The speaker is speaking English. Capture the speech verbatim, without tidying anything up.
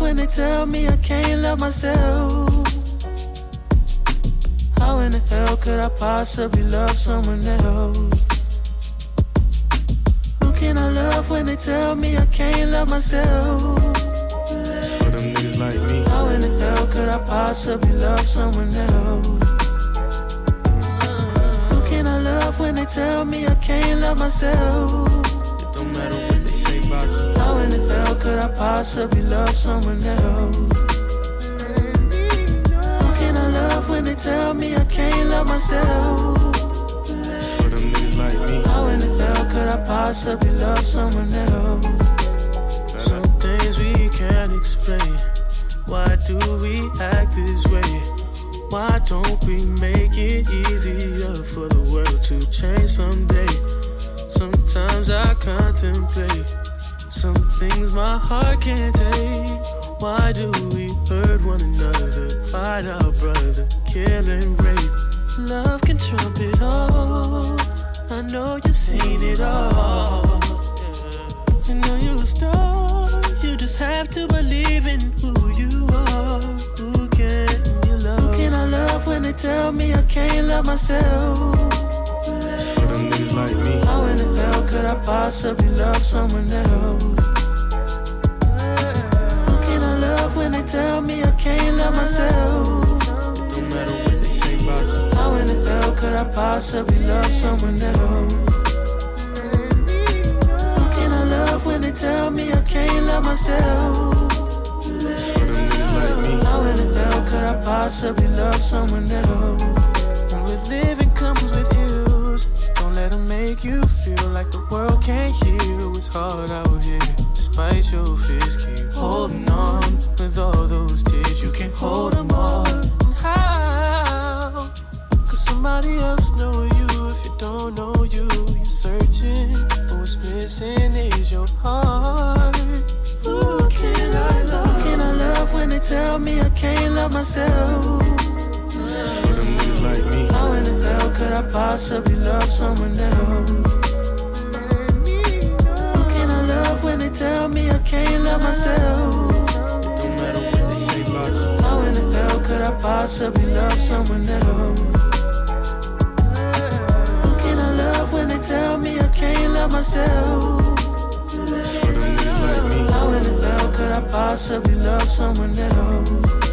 when they tell me I can't love myself? How in the hell could I possibly love someone else? Who can I love when they tell me I can't love myself? That's for them niggas like me. How in the hell could I possibly love someone else? Who can I love when they tell me I can't love myself? It don't matter what they say about you. How in the hell could I possibly love someone else? Who can I love when they tell me I can't love myself? That's for them niggas like me. How in the hell could I possibly love someone else? Some things we can't explain. Why do we act this way? Why don't we make it easier for the world to change someday? Sometimes I contemplate some things my heart can't take. Why do we hurt one another, fight our brother, kill and rape? Love can trump it all. I know you've seen it all. You know you a star. You just have to believe in who you are. Who can you love? Who can I love when they tell me I can't love myself? That's for them niggas like me. How in the hell could I possibly love someone else? Who can I love when they tell me I can't love myself? It don't matter what they say about you. How in the hell could I possibly love someone else? Who can I love when they tell me I can't love myself? That's for them niggas like me. How in the hell could I possibly love someone else? And with living comes with ills. Don't let them make you feel like the world can't heal. It's hard out here. Despite your fears, keep holding on. With all those tears, you can't hold them all. And how? Cause somebody else know you. If you don't know you, you're searching. But what's missing is your heart. Who can I love? Who can I love when they tell me I can't love myself? That's for them niggas like me. How in the hell could I possibly love someone else? Who can I love when they tell me I can't love myself? It don't matter what they say about you. How in the hell could I possibly love someone else? Who can I love when they tell me I can't love myself? That's for them niggas like me. How in the hell could I possibly love someone else?